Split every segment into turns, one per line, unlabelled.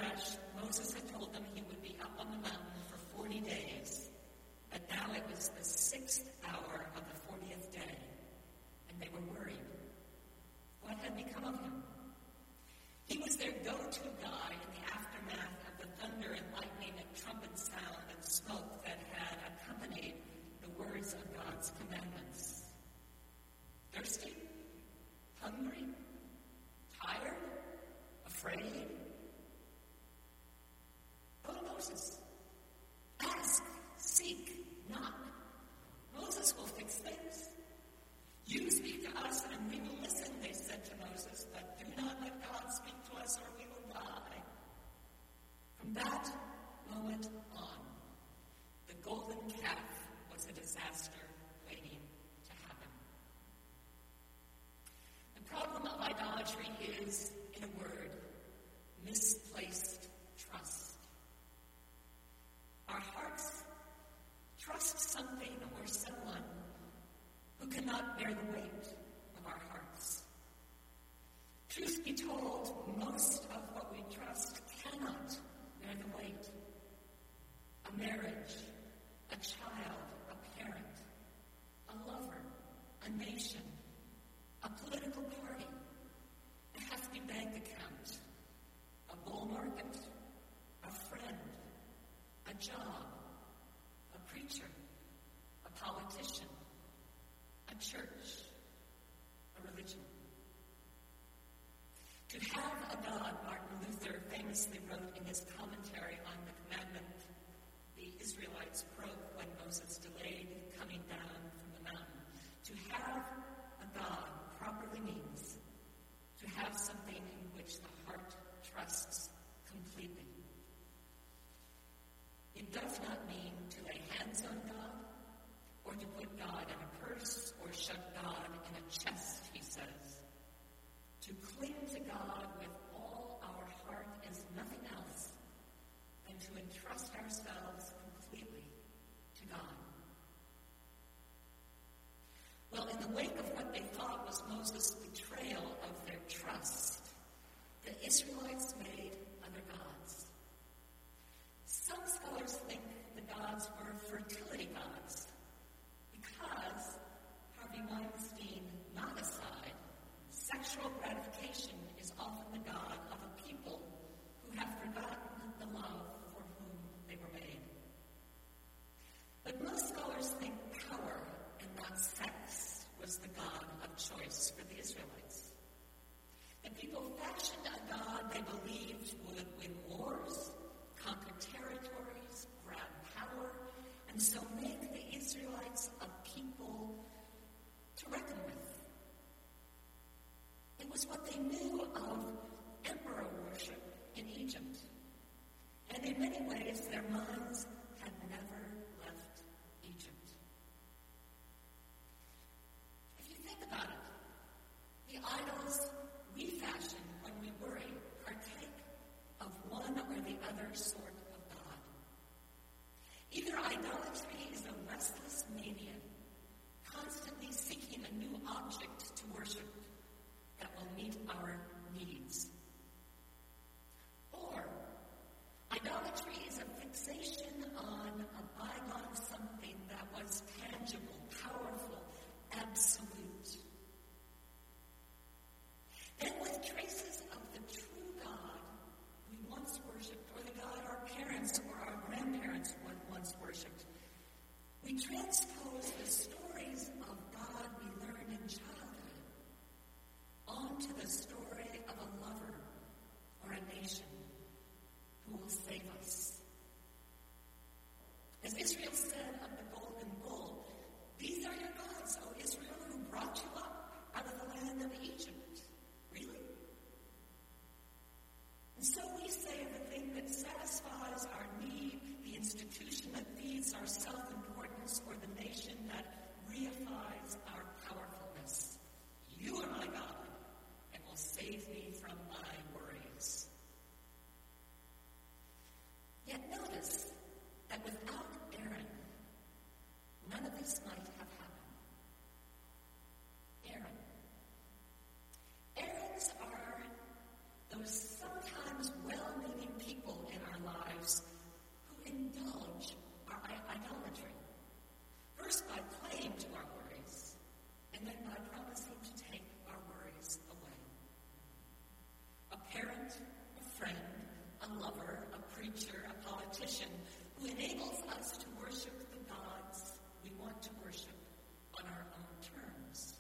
Midrash, Moses had told them he would be up on the mountain for 40 days, but now it was the 6th hour of the 40th day, and they were worried. What had become of him? He was their go-to guy in the aftermath of the thunder and lightning and trumpet sound and smoke that had accompanied the words of God's commandments. Thirsty? Hungry? Tired? Afraid? Go to Moses. Ask, seek, knock. Moses will fix things. You speak to us and we will listen, they said to Moses, but do not let God speak to us or we will die. From that moment on, the golden calf was a disaster waiting to happen. The problem of idolatry is, in a word, misplaced trust. Our hearts trust something or someone who cannot bear the weight of our hearts. Truth be told, most of what we trust cannot bear the weight. A marriage, a child, a parent, a lover, a nation, a political party, a hefty bank account, a bull market, a friend, a job, a preacher, a politician, a church, a religion. To have a God, Martin Luther famously wrote in his commentary on the commandment the Israelites broke when Moses delayed coming down from the mountain. To have a God properly means to have something in which the heart trusts completely. It does not mean to lay hands on God or to put God in a purse or shut God in a chest, he says. To cling to God with all our heart is nothing else than to entrust ourselves completely to God. Well, in the wake of what they thought was Moses' betrayal of their trust, the Israelites made other gods. Some scholars think the gods were fertility gods because, Harvey Weinstein not aside, sexual gratification is often the god of a people who have forgotten the love for whom they were made. But most scholars think power and not sex was the god of choice for the Israelites. The people fashioned a god they believed would win wars, conquer territories, grab power, and so make the Israelites a people to reckon with. It was what they knew of emperor worship in Egypt. And in many ways, their minds had never left Egypt. If you think about it, the idols we fashion when we worry partake of one or the other sort of God. Either idolatry is a restless mania, constantly seeking a new object to worship that will meet our needs. Or idolatry is a fixation on a bygone something that was tangible, powerful, absolute. Then with traces of the true God we once worshipped, or the God our preacher, a politician, who enables us to worship the gods we want to worship on our own terms.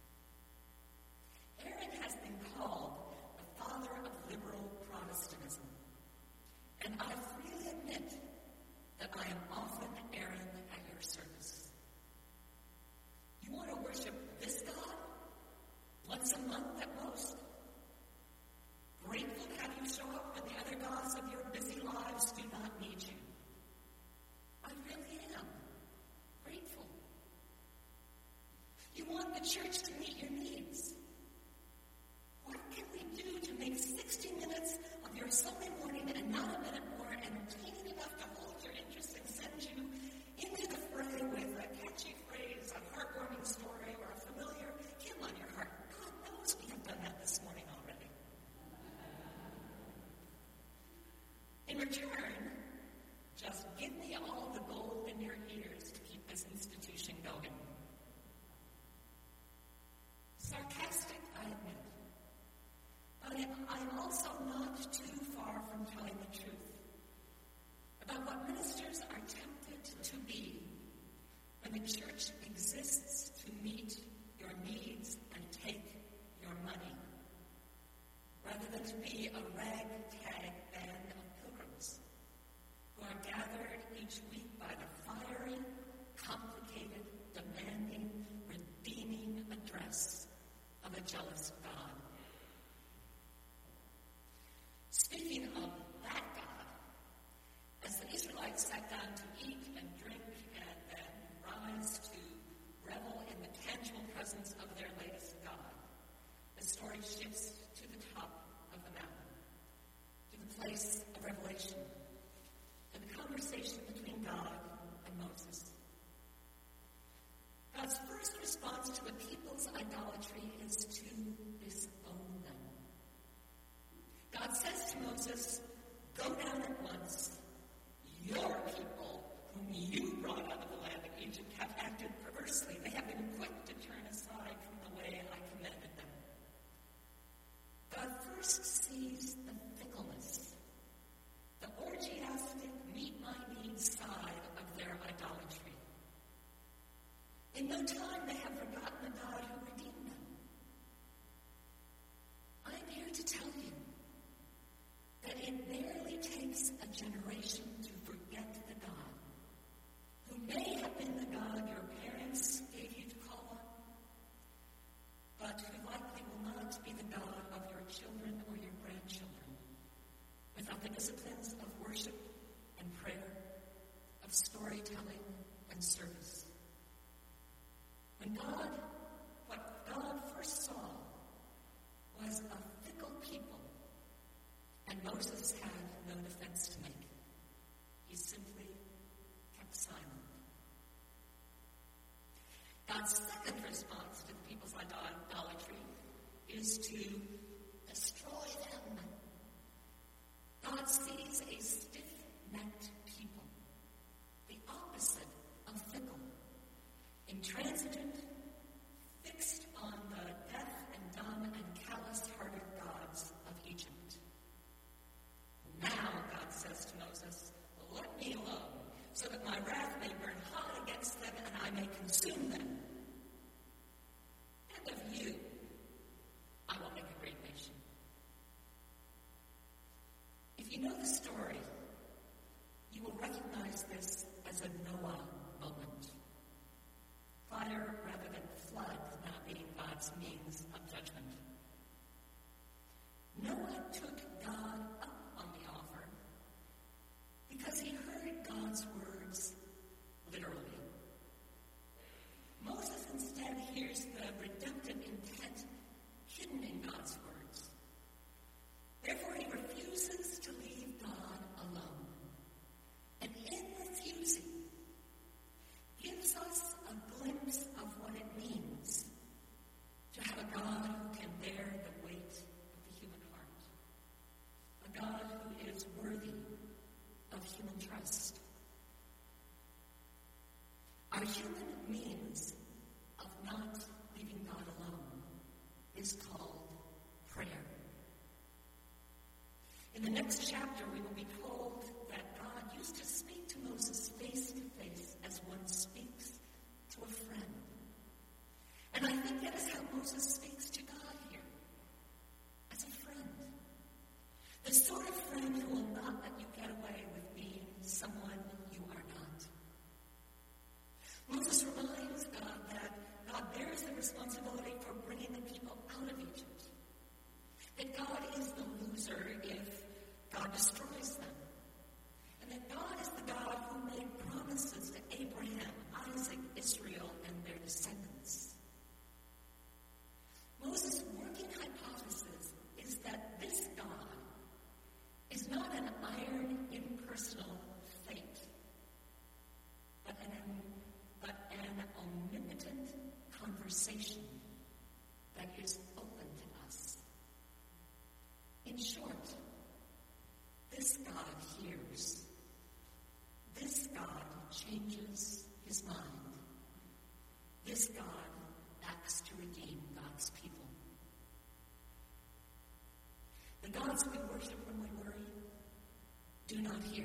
Aaron has been called the father of liberal Protestantism, and I freely admit that I am often Aaron at your service. You want to worship this God? Once a month at most? Grateful to have you show up when the other gods of your busy lives do not need you. I really am grateful. You want the church to meet your needs. What can we do to make 60 minutes of your Sunday morning and not a minute more entertaining enough to hold your interest and send you into the fray with a catchy phrase, a heartwarming story, or a familiar hymn on your heart? God knows we have done that this morning already. In return, just give me all the gold in your ears to keep this institution going. Sarcastic, I admit. But I'm also not too far from telling the truth about what ministers are tempted to be when the church exists to meet your needs and take your money, rather than to be a ragtag band of pilgrims who are gathered each week by the fiery, complicated, demanding, redeeming address of a jealous God. Speaking of that God, as the Israelites sat down to eat and drink and then rise to revel in the tangible presence of their latest God, the story shifts to the top of the mountain, to the place of revelation, to the conversation between God and Moses. God's first response to the people's idolatry is to disown them. God says to Moses, "Go down at once. Your people, whom you brought out of the land of Egypt, have acted perversely. They have been quick to turn aside from the way I commanded them." God first sees the fickleness, the orgiastic, meet-my-needs side of their idolatry. In no time, they have forgotten the God who redeemed them. I'm here to tell you that it barely takes a generation to forget the God who may have been the God your parents gave you to call on, but who likely will not be the God of your children or your grandchildren, without the disciplines of worship and prayer, of storytelling and service. What God first saw was a fickle people, and Moses had no defense to make. He simply kept silent. God's second response to the people's idolatry is to destroy them. God sees a stiff-necked people, the opposite of fickle, intransigent, fixed on the deaf and dumb and callous-hearted gods of Egypt. Now, God says to Moses, "Let me alone, so that my wrath may burn hot against them and I may consume them. And of you, I will make a great nation." If you know the story, you will recognize this as a Noah moment. Fire rather than flood now being God's means of judgment. Noah took God up on the offer because he heard God's words literally. Moses instead hears the redemptive intent hidden in God's words. Therefore, he refuses to leave God alone. And in refusing, gives us a glimpse of what it means to have a God who can bear the weight of the human heart. A God personal fate, but an omnipotent conversation that is open to us. In short, this God hears. This God changes his mind. This God acts to redeem God's people. The gods we worship when we worry do not hear.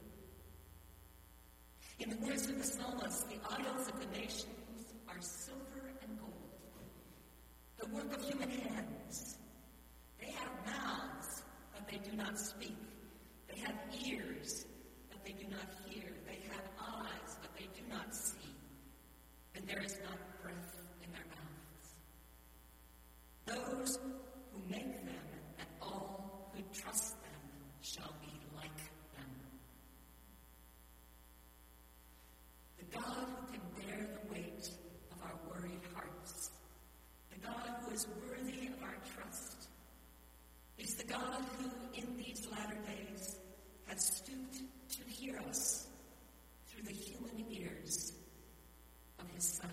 In the words of the psalmist, the idols of the nations are silver and gold, the work of human hands. They have mouths, but they do not speak. They have ears, but they do not hear. They have eyes, but they do not see. And there is not breath in their mouths. Those who make them and all who trust them shall be like them. The God who can bear the weight of our worried hearts, the God who is worthy of our trust, is the God who, in these latter days, has stooped to hear us through the human ears of his Son.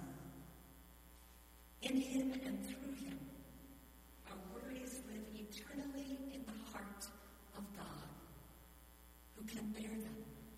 In him and through him, our worries live eternally in the heart of God, who can bear them.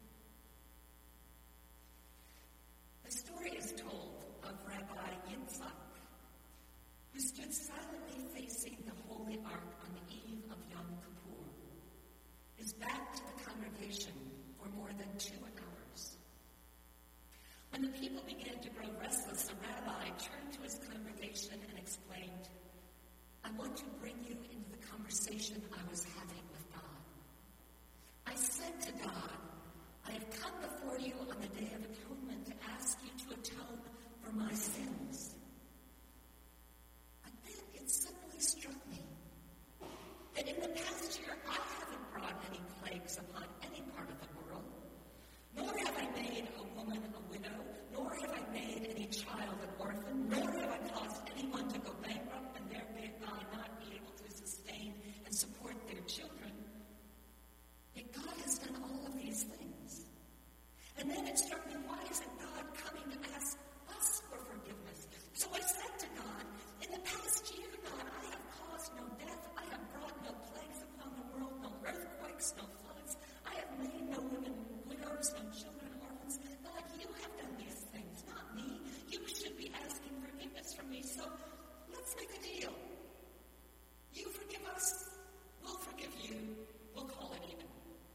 The story is told of Rabbi Yitzhak, who stood silently facing the Holy Ark on the eve of Yom Kippur, his back to the congregation for more than 2 hours. When the people began to grow restless, the rabbi turned to his congregation and explained, "I want to bring you into the conversation I was having with God. I said to God, I have come before you on the Day of Atonement to ask you to atone for my sins. But then it suddenly struck me that in the past year I haven't brought any plagues upon any part of the world, nor have I made a woman a widow, nor have I made any child an orphan, nor have I caused anyone to go bankrupt and thereby not be able to sustain and support their children. Yet God has done all of these things." And then it struck me, why isn't God coming to ask us for forgiveness? So I said to God, in the past year, God, I have caused no death, I have brought no plagues upon the world, no earthquakes, no floods, I have made no women widows, no children orphans. God, you have done these things, not me. You should be asking forgiveness from me, so let's make a deal. You forgive us, we'll forgive you, we'll call it even.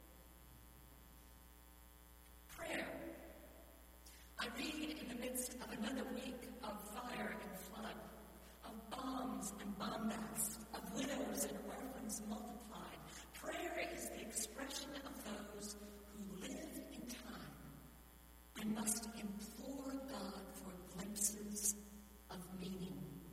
Prayer. I read in the midst of another week of fire and flood, of bombs and bombast, of widows and orphans multiplied. Prayer is the expression of those who live in time and must implore God for glimpses of meaning.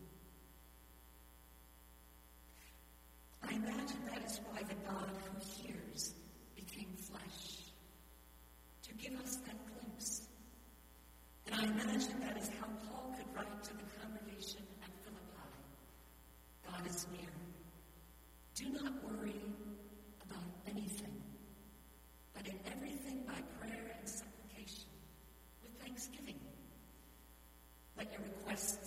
I imagine that is why the God who hears became flesh, to give us that glimpse. And I imagine that is how Paul could write to the congregation at Philippi. God is near. Do not worry about anything, but in everything by prayer and supplication, with thanksgiving. Let your requests